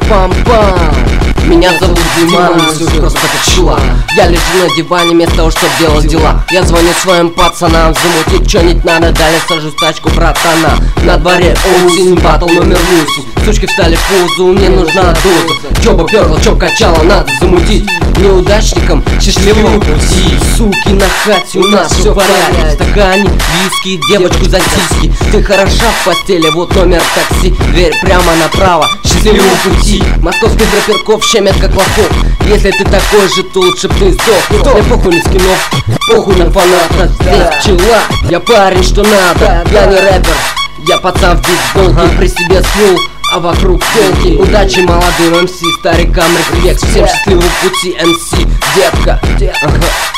Пам-пам. Меня зовут Диман, все просто как чула. Я лежу на диване вместо того, чтобы делать дела. Я звоню своим пацанам, замутить что-нибудь надо. Далее сажусь в тачку братана. На дворе осень, батл номер 8. Сучки встали в позу, мне нужна доза. Чё бы пёрло, чё качало, надо замутить. Неудачникам счастливого пути. Суки на хате, у нас все в порядке. В стакане виски, девочку за сиськи. Ты хороша в постели, вот номер такси. Дверь прямо направо, счастливого пути. Московских рэперков щемят как лохов. Если ты такой же, то лучше б ты сдох. Мне похуй на скинов, похуй на фаната. Здесь пчела, я парень, что надо. Я не рэпер, я пацан в бейсболке. При себе ствол, а вокруг телки. Удачи молодым МС, старикам респект. Всем счастливого пути МС, детка.